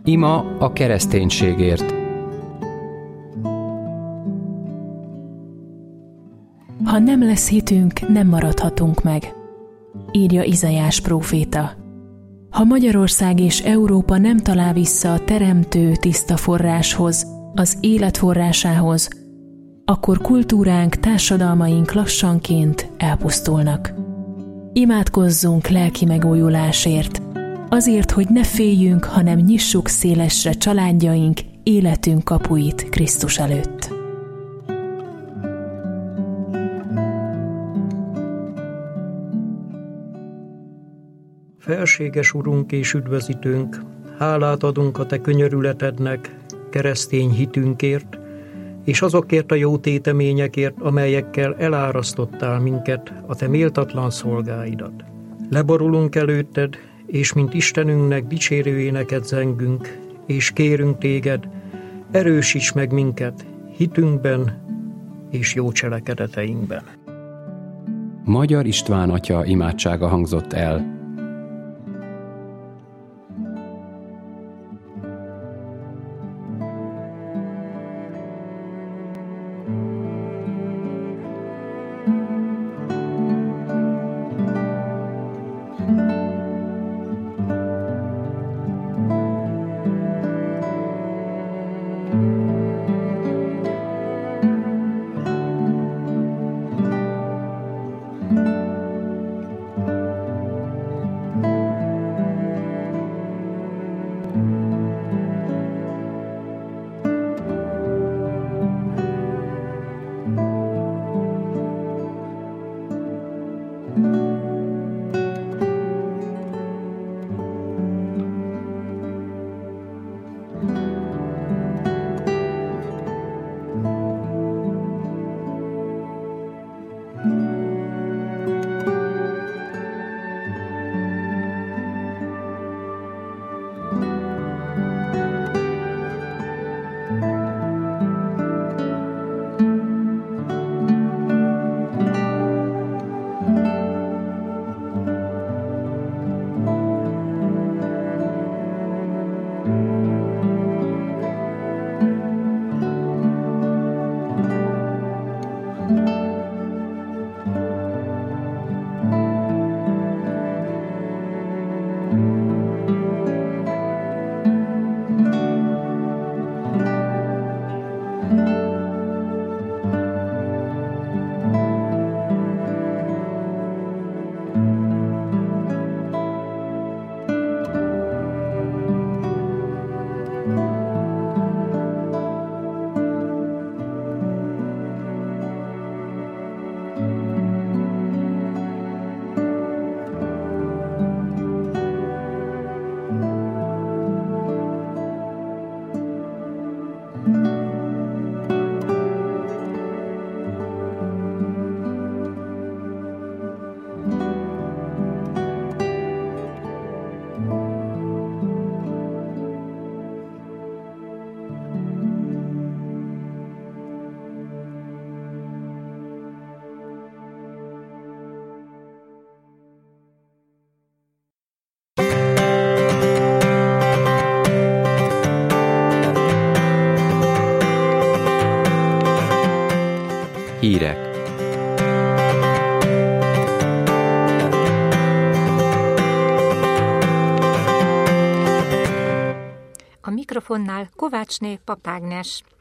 Ima a kereszténységért. Ha nem lesz hitünk, nem maradhatunk meg, írja Izaiás próféta. Ha Magyarország és Európa nem talál vissza a teremtő tiszta forráshoz, az élet forrásához, akkor kultúránk, társadalmaink lassanként elpusztulnak. Imádkozzunk lelki megújulásért, azért, hogy ne féljünk, hanem nyissuk szélesre családjaink, életünk kapuit Krisztus előtt. Felséges Urunk és Üdvözítőnk, hálát adunk a Te könyörületednek, keresztény hitünkért, és azokért a jó téteményekért, amelyekkel elárasztottál minket, a Te méltatlan szolgáidat. Leborulunk előtted, és mint Istenünknek dicsérő éneket zengünk, és kérünk Téged, erősíts meg minket hitünkben és jó cselekedeteinkben. Magyar István atya imádsága hangzott el. Hírek. A mikrofonnál Kovácsné Pap Ágnes.